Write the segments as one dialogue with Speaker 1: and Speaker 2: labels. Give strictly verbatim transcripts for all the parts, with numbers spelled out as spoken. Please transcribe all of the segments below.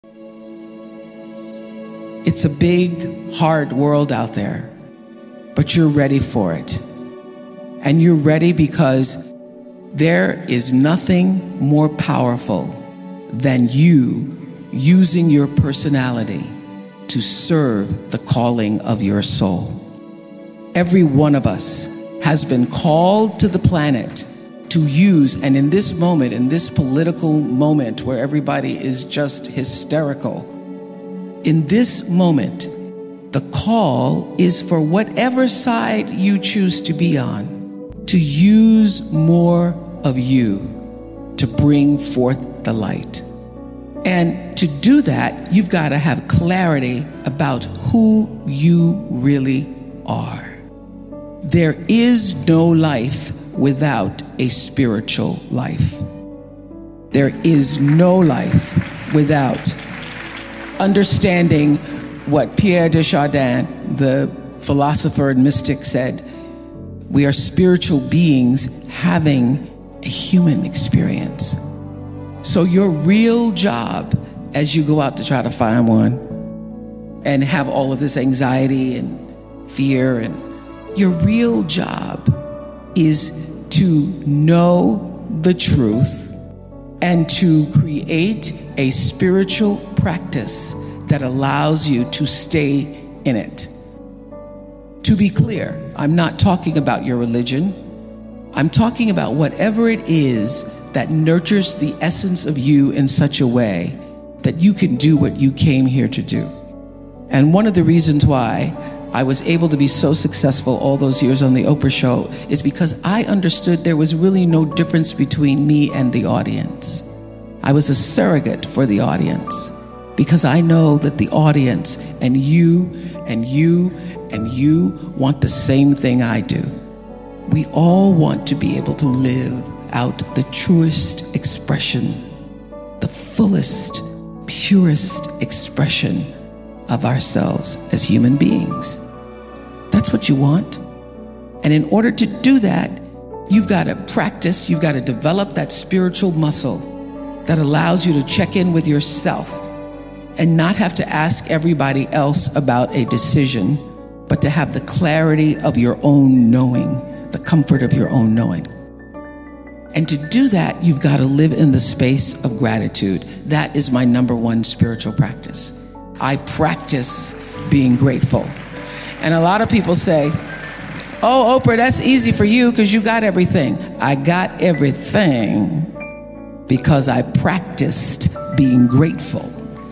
Speaker 1: It's a big, hard world out there, but you're ready for it. And you're ready because there is nothing more powerful than you using your personality to serve the calling of your soul. Every one of us has been called to the planet to use, and in this moment, in this political moment where everybody is just hysterical, in this moment, the call is for whatever side you choose to be on, to use more of you to bring forth the light. And to do that, you've got to have clarity about who you really are. There is no life without a spiritual life. There is no life without understanding what Pierre de Chardin, the philosopher and mystic, said. We are spiritual beings having a human experience. So your real job as you go out to try to find one and have all of this anxiety and fear, and your real job is to know the truth and to create a spiritual practice that allows you to stay in it. To be clear, I'm not talking about your religion. I'm talking about whatever it is that nurtures the essence of you in such a way that you can do what you came here to do. And one of the reasons why I was able to be so successful all those years on the Oprah show is because I understood there was really no difference between me and the audience. I was a surrogate for the audience because I know that the audience and you and you and you want the same thing I do. We all want to be able to live out the truest expression, the fullest, purest expression of ourselves as human beings. That's what you want. And in order to do that, you've got to practice, you've got to develop that spiritual muscle that allows you to check in with yourself and not have to ask everybody else about a decision, but to have the clarity of your own knowing, the comfort of your own knowing. And to do that, you've got to live in the space of gratitude. That is my number one spiritual practice. I practice being grateful. And a lot of people say, oh, Oprah, that's easy for you because you got everything. I got everything because I practiced being grateful.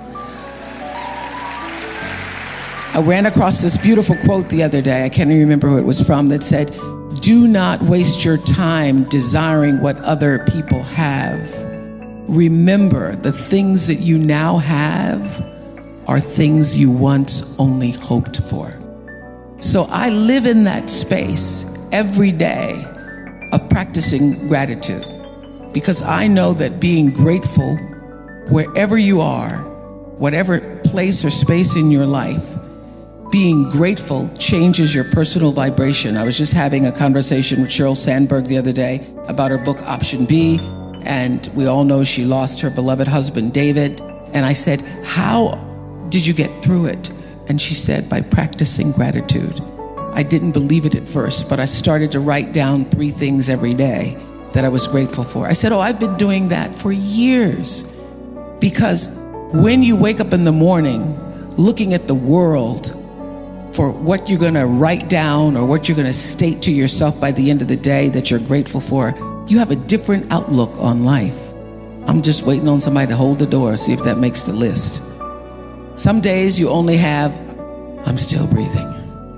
Speaker 1: I ran across this beautiful quote the other day. I can't even remember who it was from, that said, do not waste your time desiring what other people have. Remember, the things that you now have are things you once only hoped for. So I live in that space every day of practicing gratitude because I know that being grateful wherever you are, whatever place or space in your life, being grateful changes your personal vibration. I was just having a conversation with Sheryl Sandberg the other day about her book Option B, and we all know she lost her beloved husband, David. And I said, how did you get through it? And she said, by practicing gratitude. I didn't believe it at first, but I started to write down three things every day that I was grateful for. I said, oh, I've been doing that for years. Because when you wake up in the morning looking at the world for what you're going to write down or what you're going to state to yourself by the end of the day that you're grateful for, you have a different outlook on life. I'm just waiting on somebody to hold the door, see if that makes the list. Some days you only have, I'm still breathing,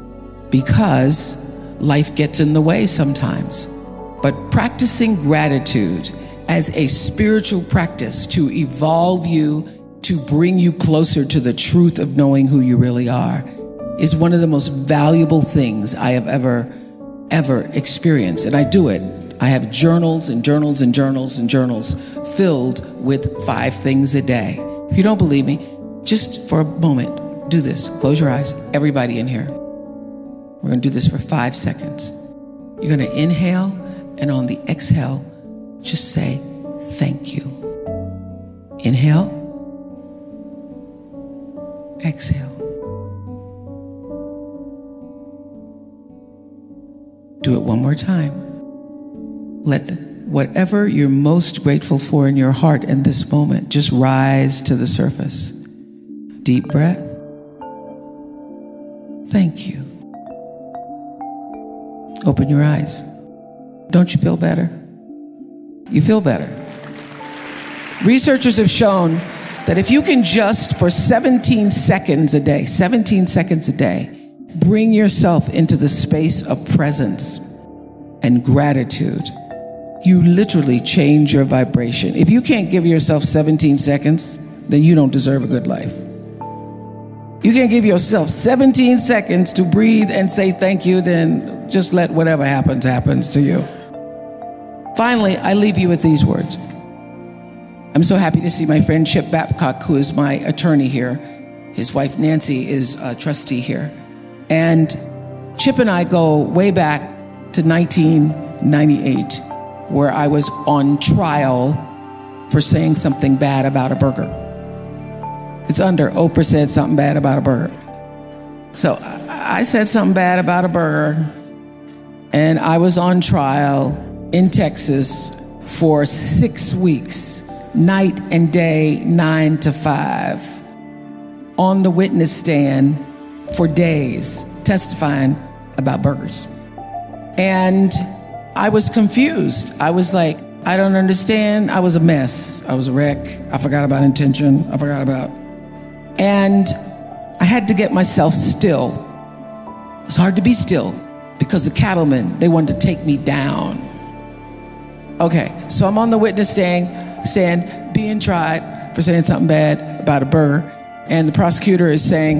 Speaker 1: because life gets in the way sometimes. But practicing gratitude as a spiritual practice to evolve you, to bring you closer to the truth of knowing who you really are, is one of the most valuable things I have ever, ever experienced. And I do it. I have journals and journals and journals and journals filled with five things a day. If you don't believe me, just for a moment, do this. Close your eyes. Everybody in here. We're going to do this for five seconds. You're going to inhale, and on the exhale, just say, thank you. Inhale. Exhale. Do it one more time. Let the, whatever you're most grateful for in your heart in this moment just rise to the surface. Deep breath. Thank you. Open your eyes. Don't you feel better? You feel better. Researchers have shown that if you can just for seventeen seconds a day, seventeen seconds a day, bring yourself into the space of presence and gratitude, you literally change your vibration. If you can't give yourself seventeen seconds, then you don't deserve a good life. You can't give yourself seventeen seconds to breathe and say thank you, then just let whatever happens, happens to you. Finally, I leave you with these words. I'm so happy to see my friend Chip Babcock, who is my attorney here. His wife Nancy is a trustee here. And Chip and I go way back to nineteen ninety-eight, where I was on trial for saying something bad about a burger. It's under Oprah said something bad about a burger. So I said something bad about a burger, and I was on trial in Texas for six weeks, night and day, nine to five, on the witness stand for days, testifying about burgers. And I was confused. I was like, I don't understand. I was a mess. I was a wreck. I forgot about intention. I forgot about. And I had to get myself still. It was hard to be still because the cattlemen, they wanted to take me down. Okay, so I'm on the witness stand, stand being tried for saying something bad about a burger. And the prosecutor is saying,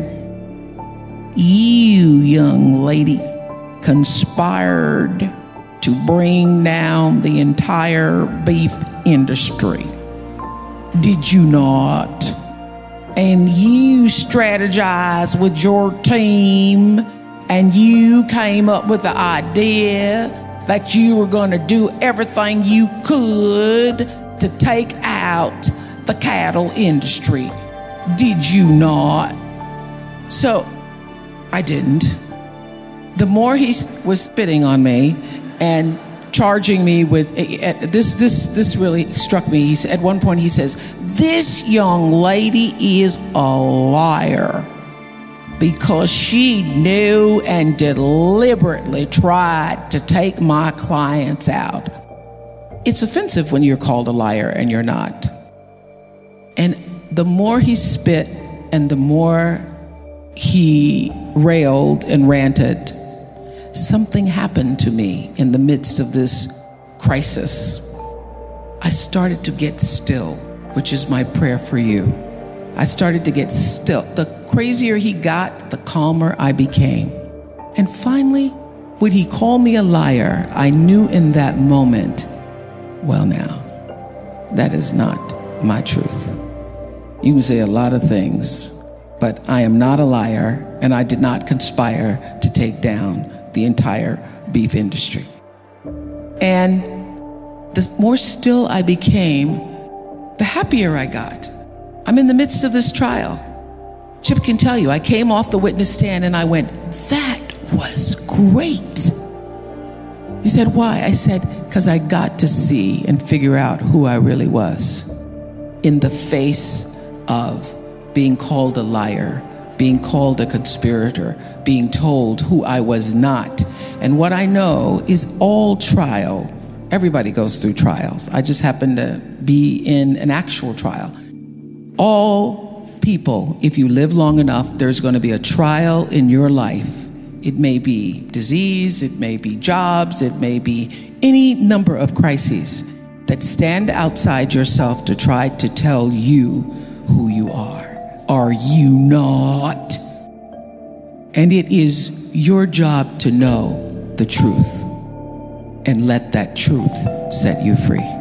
Speaker 1: you, young lady, conspired to bring down the entire beef industry. Did you not? And you strategized with your team, and you came up with the idea that you were going to do everything you could to take out the cattle industry. Did you not? So I didn't. The more he was spitting on me and charging me with this, this, this really struck me. He said, at one point he says, this young lady is a liar because she knew and deliberately tried to take my clients out. It's offensive when you're called a liar and you're not. And the more he spit and the more he railed and ranted, something happened to me in the midst of this crisis. I started to get still, which is my prayer for you. I started to get still. The crazier he got, the calmer I became. And finally, when he called me a liar, I knew in that moment, well now, that is not my truth. You can say a lot of things, but I am not a liar, and I did not conspire to take down the entire beef industry. And the more still I became, the happier I got. I'm in the midst of this trial. Chip can tell you, I came off the witness stand and I went, that was great. He said, why? I said, because I got to see and figure out who I really was in the face of being called a liar, being called a conspirator, being told who I was not. And what I know is all trial. Everybody goes through trials. I just happen to be in an actual trial. All people, if you live long enough, there's going to be a trial in your life. It may be disease, it may be jobs, it may be any number of crises that stand outside yourself to try to tell you who you are. Are you not? And it is your job to know the truth and let that truth set you free.